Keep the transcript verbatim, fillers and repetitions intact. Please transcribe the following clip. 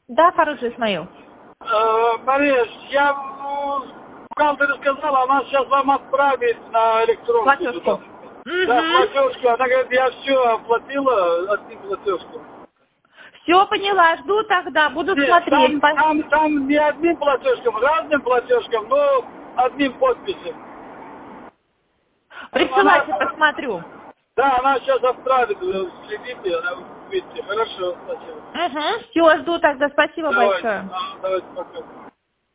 Да, хороший Исмаил. Э, Мария, я ну, бухгалтеру сказала, она сейчас вам отправит на электронку. Платежку. Да, Угу. платежку. Она говорит, я все оплатила, одни платежку. Все поняла, жду тогда, буду Нет, смотреть. там, там, там не одним платежком, разным платежком, но одним подписью. Присылайте, Она, посмотрю. да, она сейчас отправит, следите, она видите. Хорошо, спасибо. Угу. Все, жду тогда, спасибо Давайте, большое. а, давайте пока.